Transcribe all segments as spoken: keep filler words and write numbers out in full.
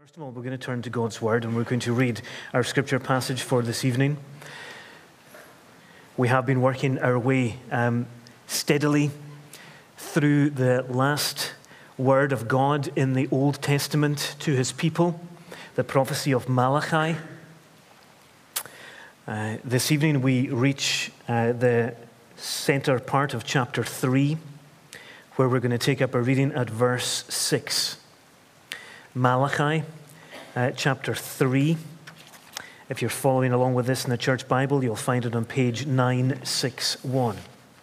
First of all, we're going to turn to God's Word and we're going to read our scripture passage for this evening. We have been working our way um, steadily through the last word of God in the Old Testament to his people, the prophecy of Malachi. Uh, this evening we reach uh, the center part of chapter three, where we're going to take up a reading at verse six. Malachi, uh, chapter three. If you're following along with this in the church Bible, you'll find it on page nine sixty-one.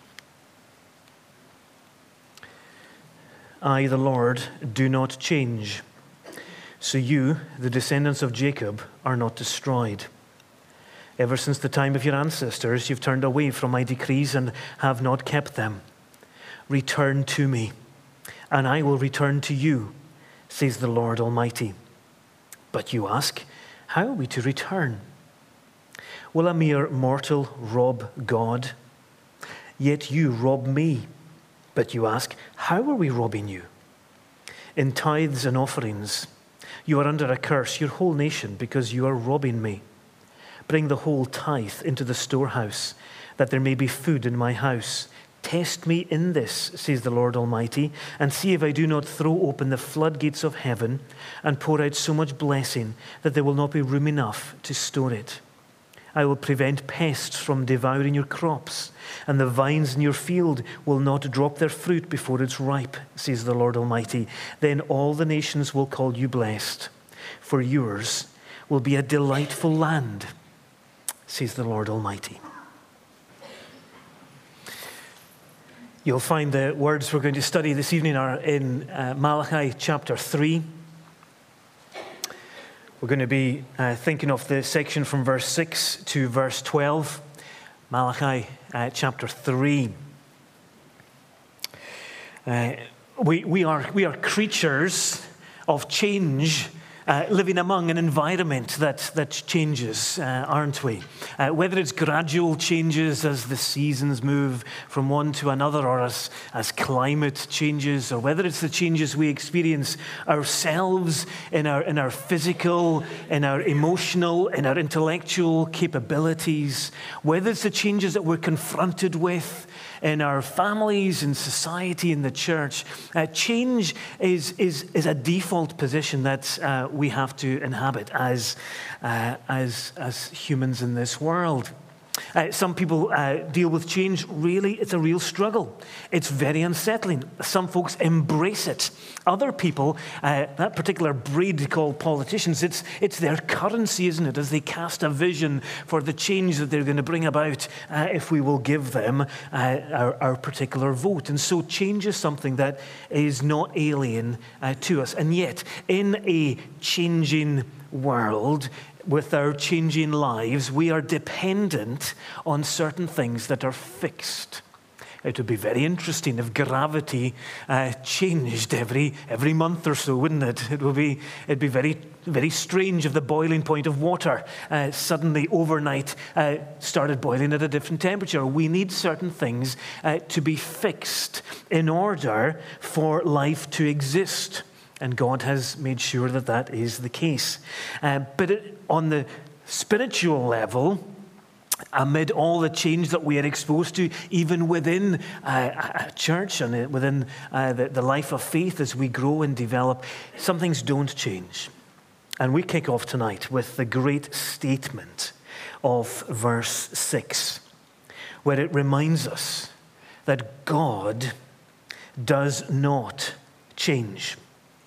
I, the Lord, do not change. So you, the descendants of Jacob, are not destroyed. Ever since the time of your ancestors, you've turned away from my decrees and have not kept them. Return to me, and I will return to you, says the Lord Almighty. But you ask, how are we to return? Will a mere mortal rob God? Yet you rob me. But you ask, how are we robbing you? In tithes and offerings, you are under a curse, your whole nation, because you are robbing me. Bring the whole tithe into the storehouse, that there may be food in my house. Test me in this, says the Lord Almighty, and see if I do not throw open the floodgates of heaven and pour out so much blessing that there will not be room enough to store it. I will prevent pests from devouring your crops, and the vines in your field will not drop their fruit before it's ripe, says the Lord Almighty. Then all the nations will call you blessed, for yours will be a delightful land, says the Lord Almighty. You'll find the words we're going to study this evening are in uh, Malachi chapter three. We're going to be uh, thinking of the section from verse six to verse twelve. Malachi uh, chapter three. Uh, we, we, are, we are creatures of change, Uh, living among an environment that, that changes, uh, aren't we? Uh, whether it's gradual changes as the seasons move from one to another, or as, as climate changes, or whether it's the changes we experience ourselves in our, in our physical, in our emotional, in our intellectual capabilities, whether it's the changes that we're confronted with in our families, in society, in the church. Uh, change is, is, is a default position that uh, we have to inhabit as, uh, as, as humans in this world. Uh, some people uh, deal with change. Really, it's a real struggle. It's very unsettling. Some folks embrace it. Other people, uh, that particular breed called politicians, it's, it's their currency, isn't it, as they cast a vision for the change that they're going to bring about uh, if we will give them uh, our, our particular vote. And so change is something that is not alien uh, to us. And yet, in a changing world, with our changing lives, we are dependent on certain things that are fixed. It would be very interesting if gravity uh, changed every every month or so, wouldn't it? It would be it'd be very very strange if the boiling point of water uh, suddenly overnight uh, started boiling at a different temperature. We need certain things uh, to be fixed in order for life to exist. And God has made sure that that is the case. Uh, but it, on the spiritual level, amid all the change that we are exposed to, even within uh, a church and within uh, the, the life of faith as we grow and develop, some things don't change. And we kick off tonight with the great statement of verse six, where it reminds us that God does not change.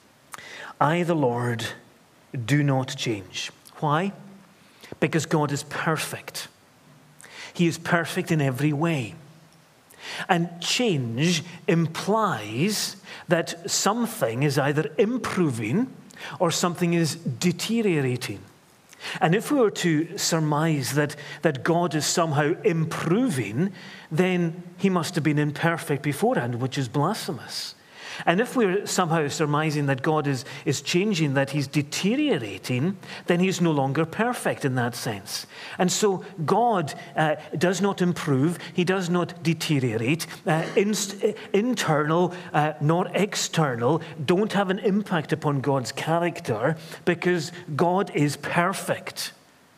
I, the Lord, do not change. Why? Because God is perfect. He is perfect in every way. And change implies that something is either improving or something is deteriorating. And if we were to surmise that, that God is somehow improving, then he must have been imperfect beforehand, which is blasphemous. And if we're somehow surmising that God is, is changing, that he's deteriorating, then he's no longer perfect in that sense. And so God uh, does not improve, he does not deteriorate. Uh, inst- internal uh, nor external don't have an impact upon God's character because God is perfect.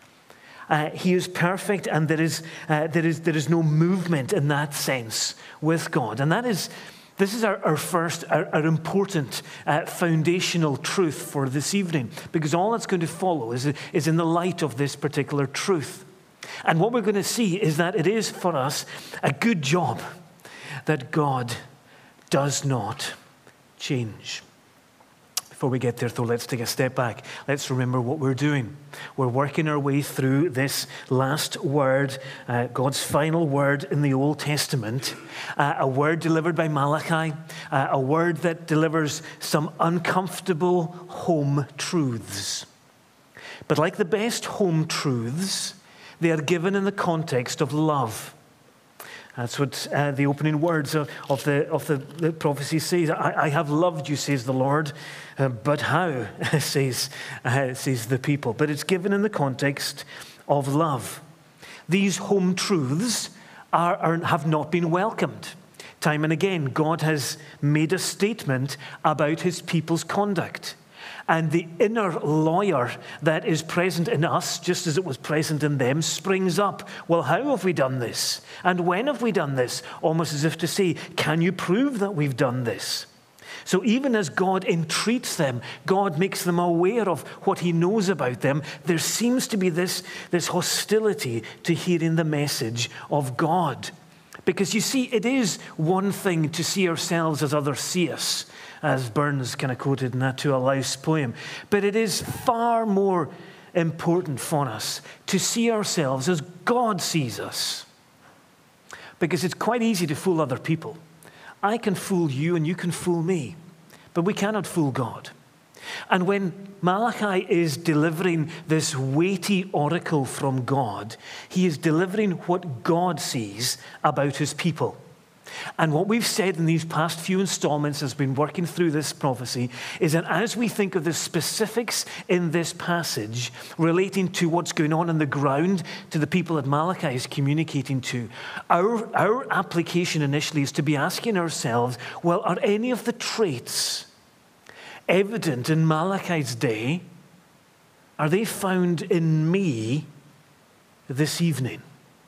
Uh, he is perfect, and there is, uh, there is, there is no movement in that sense with God. And that is, this is our, our first, our, our important uh, foundational truth for this evening, because all that's going to follow is, is in the light of this particular truth. And what we're going to see is that it is for us a good job that God does not change. Before we get there, though, let's take a step back. Let's remember what we're doing. We're working our way through this last word, uh, God's final word in the Old Testament, uh, a word delivered by Malachi, uh, a word that delivers some uncomfortable home truths. But like the best home truths, they are given in the context of love. That's what uh, the opening words of, of, the, of the, the prophecy says. I, I have loved you, says the Lord, uh, but how, says, uh, says the people. But it's given in the context of love. These home truths are, are, have not been welcomed. Time and again, God has made a statement about his people's conduct. And the inner lawyer that is present in us, just as it was present in them, springs up. Well, how have we done this? And when have we done this? Almost as if to say, can you prove that we've done this? So even as God entreats them, God makes them aware of what he knows about them, there seems to be this, this hostility to hearing the message of God. Because you see, it is one thing to see ourselves as others see us, as Burns kind of quoted in that To a Louse poem. But it is far more important for us to see ourselves as God sees us. Because it's quite easy to fool other people. I can fool you and you can fool me, but we cannot fool God. And when Malachi is delivering this weighty oracle from God, he is delivering what God sees about his people. And what we've said in these past few installments as been working through this prophecy is that as we think of the specifics in this passage relating to what's going on on the ground to the people that Malachi is communicating to, our, our application initially is to be asking ourselves, well, are any of the traits evident in Malachi's day, are they found in me this evening?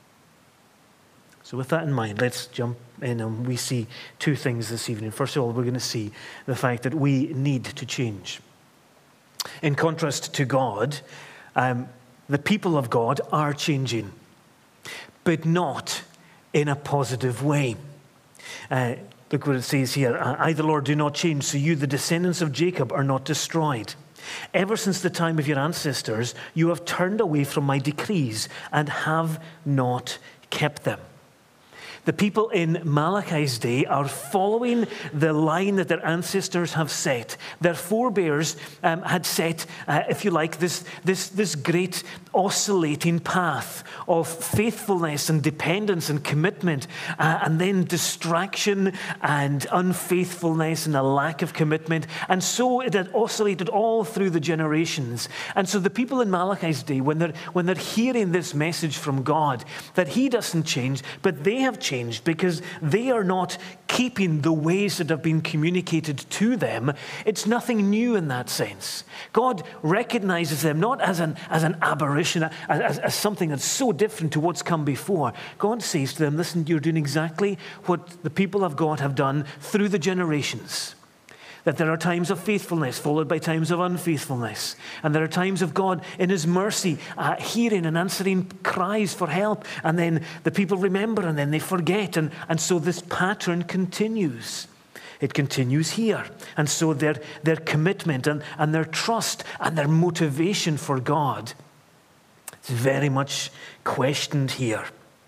So with that in mind, let's jump in and we see two things this evening. First of all, we're going to see the fact that we need to change. In contrast to God, um, the people of God are changing, but not in a positive way. Uh, look what it says here. I, the Lord, do not change, so you, the descendants of Jacob, are not destroyed. Ever since the time of your ancestors, you have turned away from my decrees and have not kept them. The people in Malachi's day are following the line that their ancestors have set. Their forebears um, had set, uh, if you like, this, this, this great oscillating path of faithfulness and dependence and commitment, uh, and then distraction and unfaithfulness and a lack of commitment. And so it had oscillated all through the generations. And so the people in Malachi's day, when they're, when they're hearing this message from God, that he doesn't change, but they have changed, Changed because they are not keeping the ways that have been communicated to them. It's nothing new in that sense. God recognizes them not as an, as an aberration, as, as something that's so different to what's come before. God says to them, listen, you're doing exactly what the people of God have done through the generations. That there are times of faithfulness followed by times of unfaithfulness. And there are times of God in his mercy uh, hearing and answering cries for help. And then the people remember and then they forget. And, and so this pattern continues. It continues here. And so their, their commitment and, and their trust and their motivation for God is very much questioned here.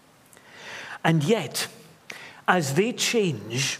And yet, as they change,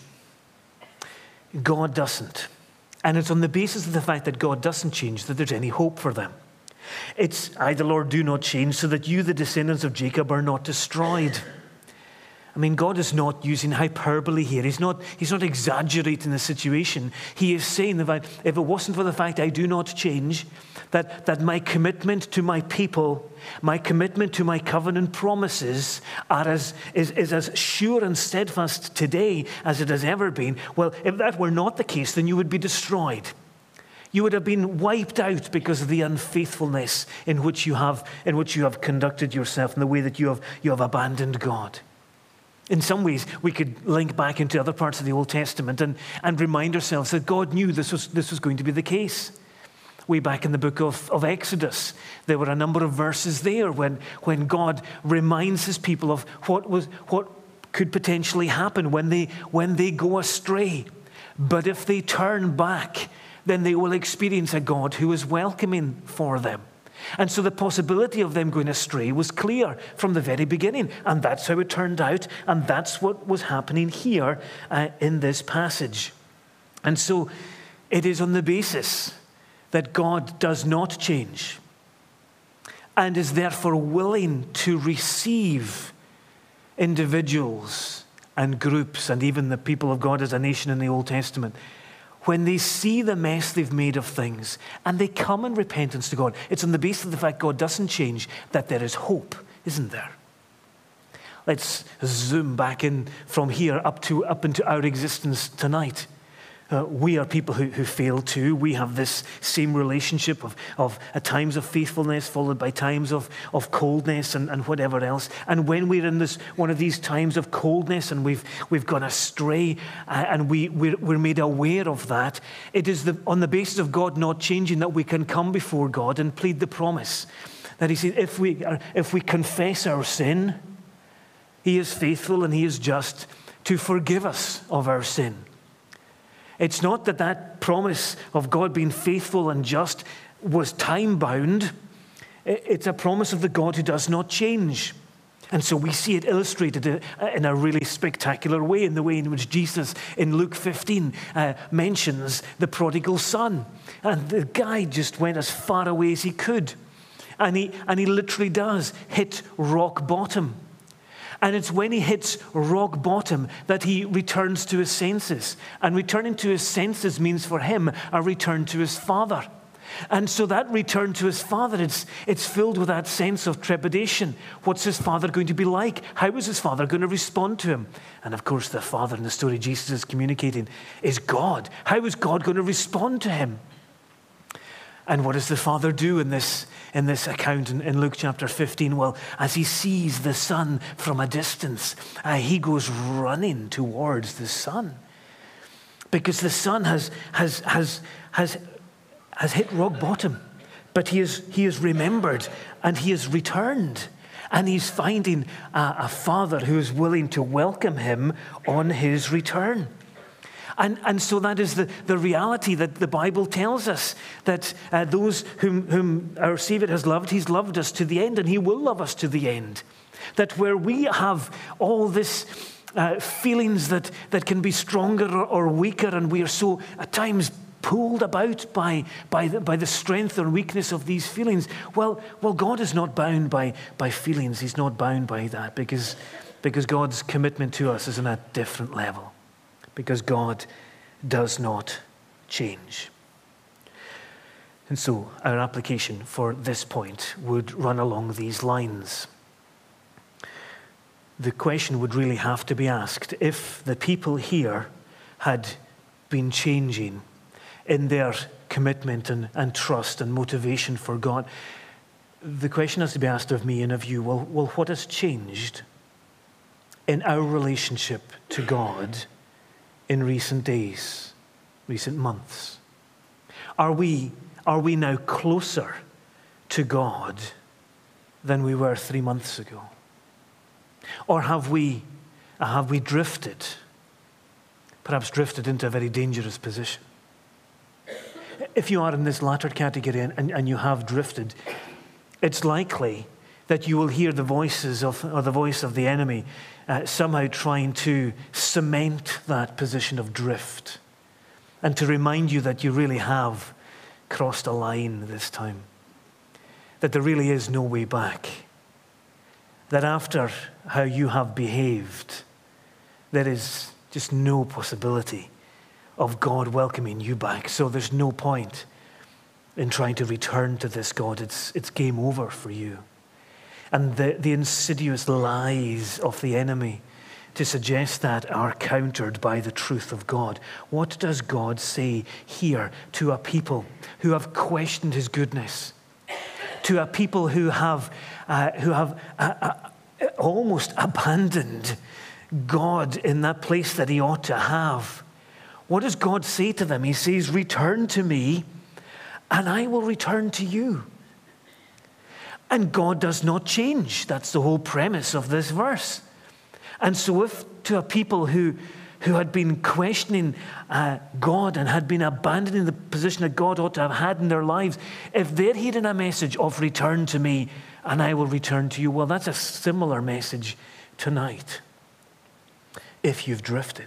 God doesn't. And it's on the basis of the fact that God doesn't change that there's any hope for them. It's, I, the Lord, do not change, so that you, the descendants of Jacob, are not destroyed. I mean, God is not using hyperbole here. He's not, he's not exaggerating the situation. He is saying that if it wasn't for the fact I do not change, that, that my commitment to my people, my commitment to my covenant promises are as, is, is as sure and steadfast today as it has ever been. Well, if that were not the case, then you would be destroyed. You would have been wiped out because of the unfaithfulness in which you have, in which you have conducted yourself and the way that you have, you have abandoned God. In some ways, we could link back into other parts of the Old Testament and, and remind ourselves that God knew this was, this was going to be the case. Way back in the book of, of Exodus, there were a number of verses there when, when God reminds his people of what was what could potentially happen when they, when they go astray. But if they turn back, then they will experience a God who is welcoming for them. And so the possibility of them going astray was clear from the very beginning. And that's how it turned out. And that's what was happening here uh, in this passage. And so it is on the basis that God does not change and is therefore willing to receive individuals and groups and even the people of God as a nation in the Old Testament. When they see the mess they've made of things and they come in repentance to God, it's on the basis of the fact God doesn't change that there is hope, isn't there? Let's zoom back in from here up to up into our existence tonight. Uh, we are people who, who fail too. We have this same relationship of, of at times of faithfulness followed by times of, of coldness and, and whatever else. And when we're in this one of these times of coldness and we've we've gone astray uh, and we, we're, we're made aware of that, it is the, on the basis of God not changing that we can come before God and plead the promise that he says if we, if we confess our sin, he is faithful and he is just to forgive us of our sin. It's not that that promise of God being faithful and just was time-bound. It's a promise of the God who does not change. And so we see it illustrated in a really spectacular way, in the way in which Jesus in Luke fifteen uh, mentions the prodigal son. And the guy just went as far away as he could. And he, and he literally does hit rock bottom. And it's when he hits rock bottom that he returns to his senses. And returning to his senses means for him a return to his father. And so that return to his father, it's, it's filled with that sense of trepidation. What's his father going to be like? How is his father going to respond to him? And of course, the father in the story Jesus is communicating is God. How is God going to respond to him? And what does the father do in this, in this account in, in Luke chapter fifteen? Well, as he sees the son from a distance, uh, he goes running towards the son. Because the son has, has, has, has, has hit rock bottom. But he is, he is remembered and he is returned. And he's finding a, a father who is willing to welcome him on his return. And, and so that is the, the reality that the Bible tells us, that uh, those whom, whom our Savior has loved, he's loved us to the end, and he will love us to the end. That where we have all this uh, feelings that, that can be stronger or, or weaker, and we are so at times pulled about by, by, the, by the strength or weakness of these feelings, well, well, God is not bound by, by feelings. He's not bound by that because, because God's commitment to us is on a different level. Because God does not change. And so our application for this point would run along these lines. The question would really have to be asked, if the people here had been changing in their commitment and, and trust and motivation for God, the question has to be asked of me and of you, well, well what has changed in our relationship to God in recent days, recent months? Are we, are we now closer to God than we were three months ago? Or have we, have we drifted, perhaps drifted into a very dangerous position? If you are in this latter category and, and, and you have drifted, it's likely that you will hear the voices of, or the voice of the enemy uh, somehow trying to cement that position of drift and to remind you that you really have crossed a line this time, that there really is no way back, that after how you have behaved, there is just no possibility of God welcoming you back. So there's no point in trying to return to this God. It's, it's game over for you. And the, the insidious lies of the enemy to suggest that are countered by the truth of God. What does God say here to a people who have questioned his goodness? To a people who have, uh, who have uh, uh, almost abandoned God in that place that he ought to have. What does God say to them? He says, return to me and I will return to you. And God does not change. That's the whole premise of this verse. And so if to a people who, who had been questioning uh, God and had been abandoning the position that God ought to have had in their lives, if they're hearing a message of return to me and I will return to you, well, that's a similar message tonight. If you've drifted.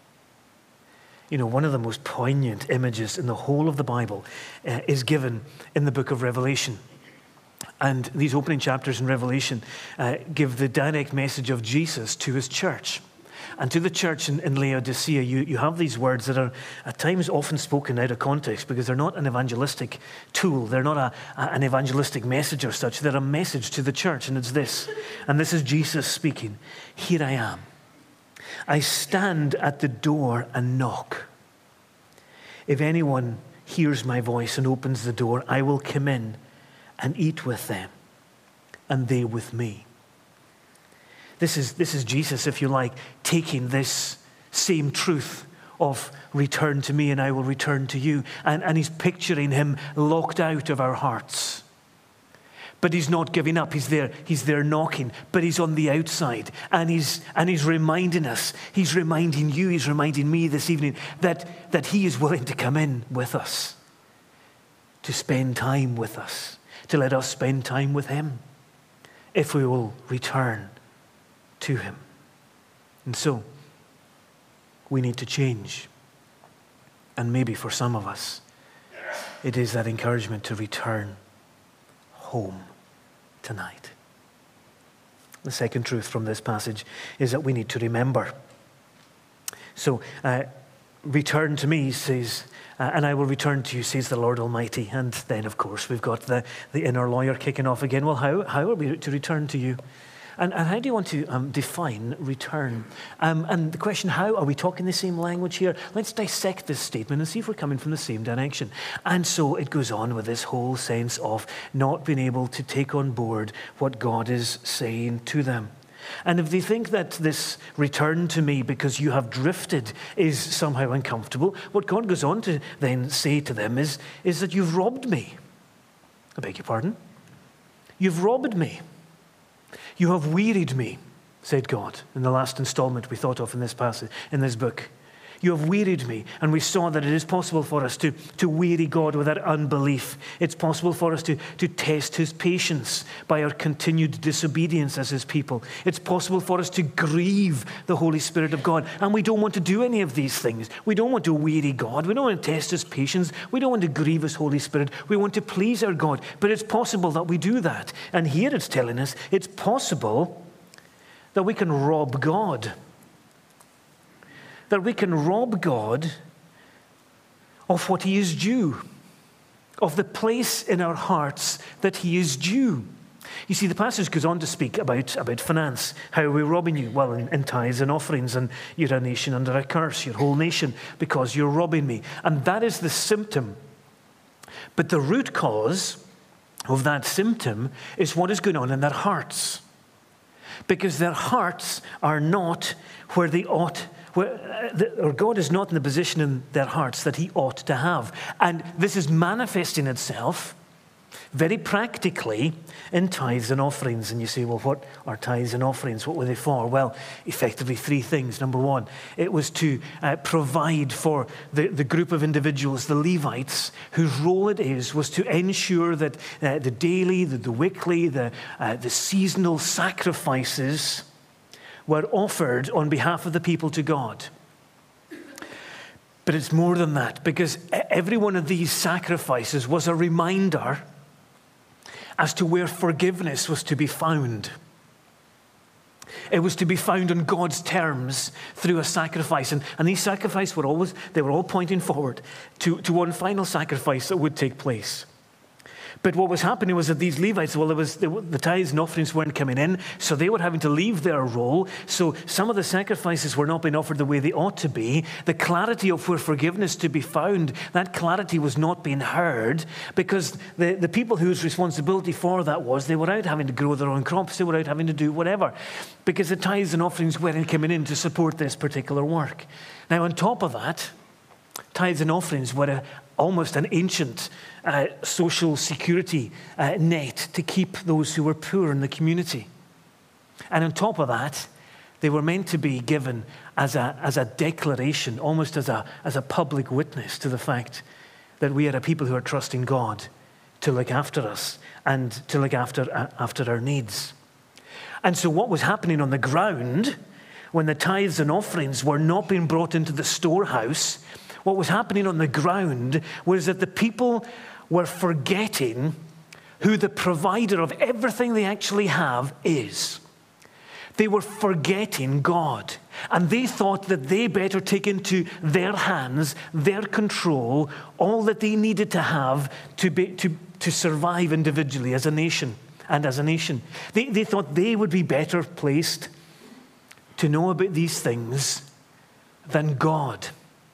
You know, one of the most poignant images in the whole of the Bible uh, is given in the book of Revelation. And these opening chapters in Revelation uh, give the direct message of Jesus to his church. And to the church in, in Laodicea, you, you have these words that are at times often spoken out of context because they're not an evangelistic tool. They're not a, a, an evangelistic message or such. They're a message to the church, and it's this. And this is Jesus speaking. Here I am. I stand at the door and knock. If anyone hears my voice and opens the door, I will come in and eat with them, and they with me. This is, this is Jesus, if you like, taking this same truth of return to me and I will return to you. And, and he's picturing him locked out of our hearts. But he's not giving up. He's there, he's there knocking, but he's on the outside. And he's, and he's reminding us, he's reminding you, he's reminding me this evening that, that he is willing to come in with us, to spend time with us, to let us spend time with him, if we will return to him. And so, we need to change. And maybe for some of us, it is that encouragement to return home tonight. The second truth from this passage is that we need to remember. So, uh, return to me, says, uh, and I will return to you, says the Lord Almighty. And then, of course, we've got the, the inner lawyer kicking off again. Well, how, how are we to return to you? And, and how do you want to um, define return? Um, and the question, how? Are we talking the same language here? Let's dissect this statement and see if we're coming from the same direction. And so it goes on with this whole sense of not being able to take on board what God is saying to them. And if they think that this return to me because you have drifted is somehow uncomfortable, what God goes on to then say to them is, is that you've robbed me. I beg your pardon? You've robbed me. You have wearied me, said God, in the last installment we thought of in this passage, in this book. You have wearied me. And we saw that it is possible for us to, to weary God with our unbelief. It's possible for us to, to test his patience by our continued disobedience as his people. It's possible for us to grieve the Holy Spirit of God. And we don't want to do any of these things. We don't want to weary God. We don't want to test his patience. We don't want to grieve his Holy Spirit. We want to please our God. But it's possible that we do that. And here it's telling us it's possible that we can rob God. That we can rob God of what he is due, of the place in our hearts that he is due. You see, the passage goes on to speak about, about finance. How are we robbing you? Well, in, in tithes and offerings, and you're a nation under a curse, your whole nation, because you're robbing me. And that is the symptom. But the root cause of that symptom is what is going on in their hearts. Because their hearts are not where they ought Where, or God is not in the position in their hearts that he ought to have. And this is manifesting itself very practically in tithes and offerings. And you say, well, what are tithes and offerings? What were they for? Well, effectively three things. Number one, it was to uh, provide for the, the group of individuals, the Levites, whose role it is was to ensure that uh, the daily, the, the weekly, the, uh, the seasonal sacrifices were offered on behalf of the people to God. But it's more than that, because every one of these sacrifices was a reminder as to where forgiveness was to be found. It was to be found on God's terms through a sacrifice. And, and these sacrifices were always, they were all pointing forward to, to one final sacrifice that would take place. But what was happening was that these Levites, well, there was, the, the tithes and offerings weren't coming in, so they were having to leave their role. So some of the sacrifices were not being offered the way they ought to be. The clarity of where forgiveness to be found, that clarity was not being heard, because the, the people whose responsibility for that was, they were out having to grow their own crops, they were out having to do whatever, because the tithes and offerings weren't coming in to support this particular work. Now, on top of that, tithes and offerings were a, almost an ancient uh, social security uh, net to keep those who were poor in the community. And on top of that, they were meant to be given as a, as a declaration, almost as a, as a public witness to the fact that we are a people who are trusting God to look after us and to look after, uh, after our needs. And so what was happening on the ground when the tithes and offerings were not being brought into the storehouse, what was happening on the ground was that the people were forgetting who the provider of everything they actually have is. They were forgetting God. And they thought that they better take into their hands, their control, all that they needed to have to, be, to, to survive individually as a nation and as a nation. They, they thought they would be better placed to know about these things than God.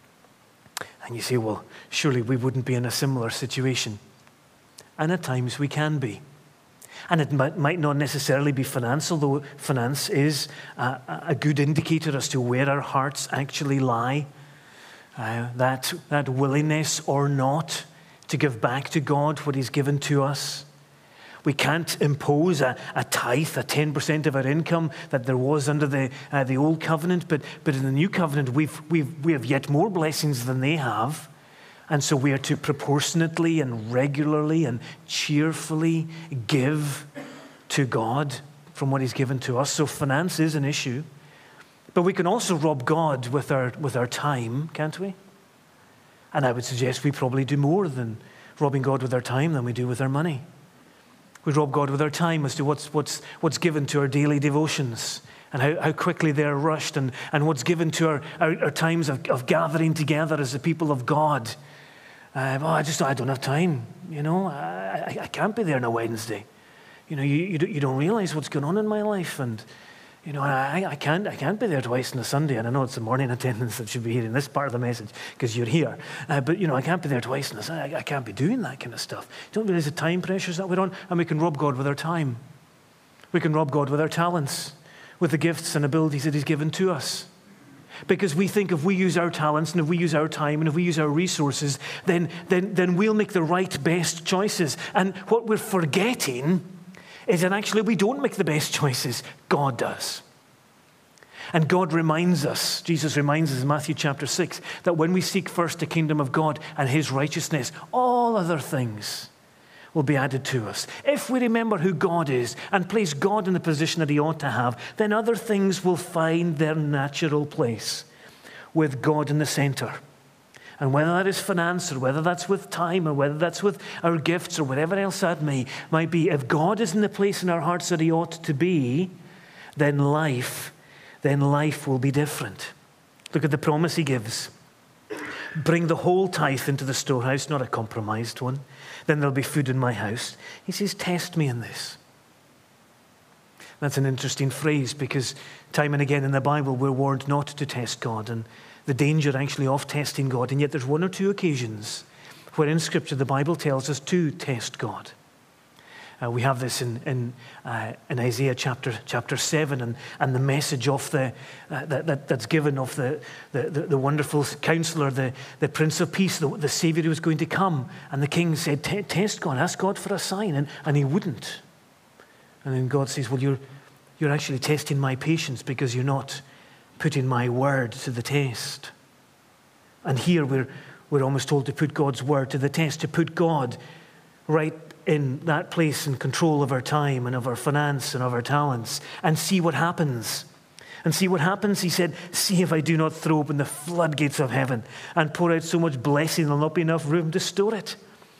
And you say, well, surely we wouldn't be in a similar situation. And at times we can be. And it might, might not necessarily be finance, although finance is a, a good indicator as to where our hearts actually lie. Uh, that, that willingness or not to give back to God what He's given to us. We can't impose a, a tithe, a ten percent of our income that there was under the uh, the old covenant, but but in the new covenant we've we've we have yet more blessings than they have, and so we are to proportionately and regularly and cheerfully give to God from what He's given to us. So finance is an issue, but we can also rob God with our with our time, can't we? And I would suggest we probably do more than robbing God with our time than we do with our money. We rob God with our time as to what's what's what's given to our daily devotions and how, how quickly they're rushed, and, and what's given to our, our, our times of, of gathering together as the people of God. Uh, oh, I just I don't have time, you know. I, I, I can't be there on a Wednesday. You know, you, you, don't, you don't realize what's going on in my life, and you know, I, I can't I can't be there twice on a Sunday, and I know it's the morning attendance that should be hearing this part of the message because you're here. Uh, but you know, I can't be there twice on a Sunday. I, I can't be doing that kind of stuff. Don't realize the time pressures that we're on, and we can rob God with our time. We can rob God with our talents, with the gifts and abilities that He's given to us. Because we think if we use our talents and if we use our time and if we use our resources, then then then we'll make the right, best choices. And what we're forgetting is that actually we don't make the best choices. God does. And God reminds us, Jesus reminds us in Matthew chapter six, that when we seek first the kingdom of God and His righteousness, all other things will be added to us. If we remember who God is and place God in the position that He ought to have, then other things will find their natural place with God in the center. And whether that is finance or whether that's with time or whether that's with our gifts or whatever else that may, might be, if God is in the place in our hearts that He ought to be, then life, then life will be different. Look at the promise He gives. Bring the whole tithe into the storehouse, not a compromised one. Then there'll be food in my house. He says, test me in this. That's an interesting phrase because time and again in the Bible we're warned not to test God and the danger actually of testing God. And yet there's one or two occasions where in Scripture the Bible tells us to test God. Uh, we have this in in, uh, in Isaiah chapter chapter seven, and, and the message of the uh, that, that that's given of the the, the, the wonderful Counselor, the, the Prince of Peace, the, the Savior who was going to come. And the king said, "Test God, ask God for a sign," and, and he wouldn't. And then God says, "Well, you're you're actually testing my patience because you're not putting my word to the test." And here we're we're almost told to put God's word to the test, to put God right in that place and control of our time and of our finance and of our talents, and see what happens. And see what happens, he said, "See if I do not throw open the floodgates of heaven and pour out so much blessing there'll not be enough room to store it.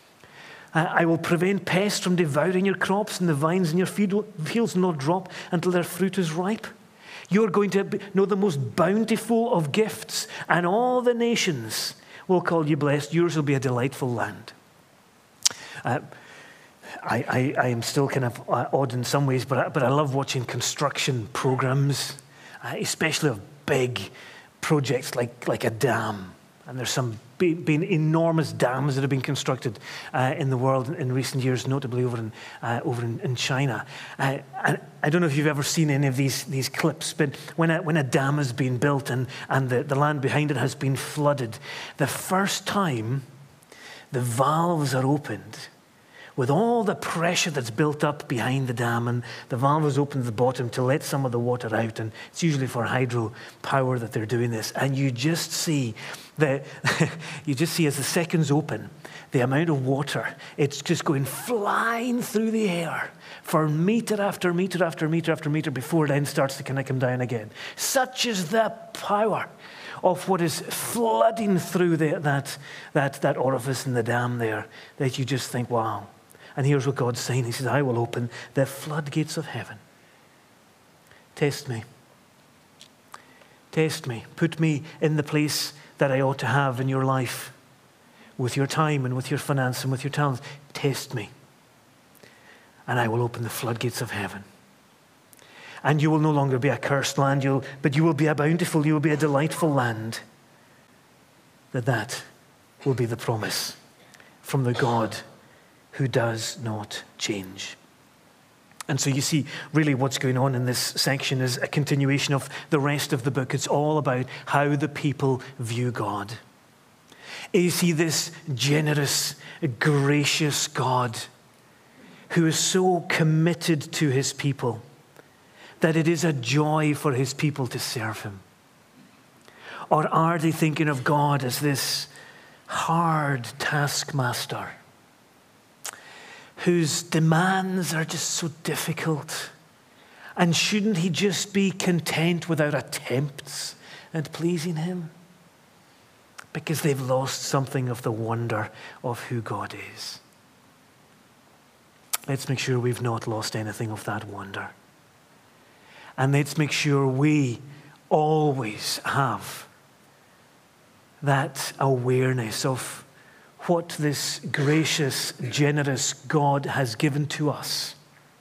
I will prevent pests from devouring your crops, and the vines in your fields will not drop until their fruit is ripe." You're going to be, know the most bountiful of gifts, and all the nations will call you blessed. Yours will be a delightful land. Uh, I, I, I am still kind of odd in some ways, but I, but I love watching construction programs, uh, especially of big projects like, like a dam. And there's some been, been enormous dams that have been constructed uh, in the world in recent years, notably over in uh, over in, in China. Uh, and I don't know if you've ever seen any of these these clips, but when a when a dam has been built and and the, the land behind it has been flooded, the first time the valves are opened, with all the pressure that's built up behind the dam, and the valve is open at the bottom to let some of the water out, and it's usually for hydro power that they're doing this. And you just see the, you just see as the seconds open, the amount of water, it's just going flying through the air for meter after meter after meter after meter before it then starts to kind of come down again. Such is the power of what is flooding through the, that, that, that orifice in the dam there, that you just think, wow. And here's what God's saying. He says, I will open the floodgates of heaven. Test me. Test me. Put me in the place that I ought to have in your life, with your time and with your finance and with your talents. Test me. And I will open the floodgates of heaven. And you will no longer be a cursed land, you'll, but you will be a bountiful, you will be a delightful land. That that will be the promise from the God who does not change. And so you see, really what's going on in this section is a continuation of the rest of the book. It's all about how the people view God. You see this generous, gracious God who is so committed to his people that it is a joy for his people to serve him? Or are they thinking of God as this hard taskmaster whose demands are just so difficult? And shouldn't he just be content with our attempts at pleasing him? Because they've lost something of the wonder of who God is. Let's make sure we've not lost anything of that wonder. And let's make sure we always have that awareness of what this gracious, generous God has given to us,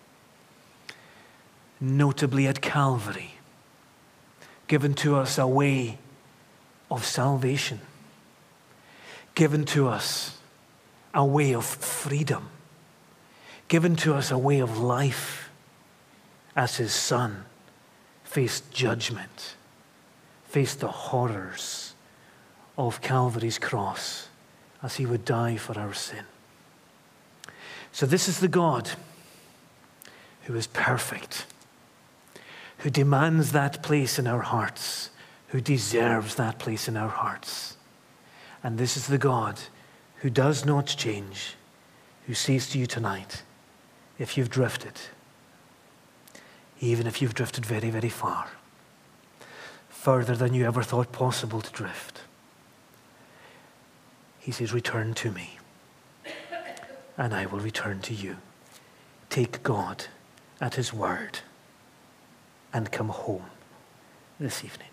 notably at Calvary, given to us a way of salvation, given to us a way of freedom, given to us a way of life as his Son faced judgment, faced the horrors of Calvary's cross as he would die for our sin. So this is the God who is perfect, who demands that place in our hearts, who deserves that place in our hearts. And this is the God who does not change, who says to you tonight, if you've drifted, even if you've drifted very, very far, further than you ever thought possible to drift, he says, return to me, and I will return to you. Take God at his word and come home this evening.